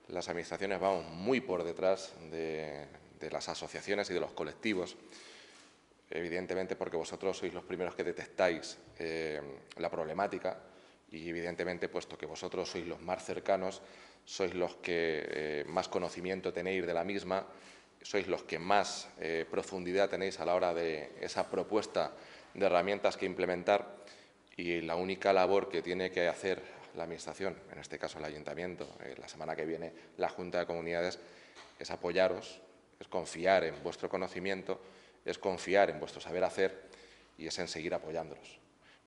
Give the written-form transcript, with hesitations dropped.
las administraciones vamos muy por detrás de las asociaciones y de los colectivos, evidentemente porque vosotros sois los primeros que detectáis la problemática y, evidentemente, puesto que vosotros sois los más cercanos, sois los que más conocimiento tenéis de la misma, sois los que más profundidad tenéis a la hora de esa propuesta de herramientas que implementar, y la única labor que tiene que hacer la Administración, en este caso el Ayuntamiento, la semana que viene la Junta de Comunidades, es apoyaros, es confiar en vuestro conocimiento, es confiar en vuestro saber hacer y es en seguir apoyándolos.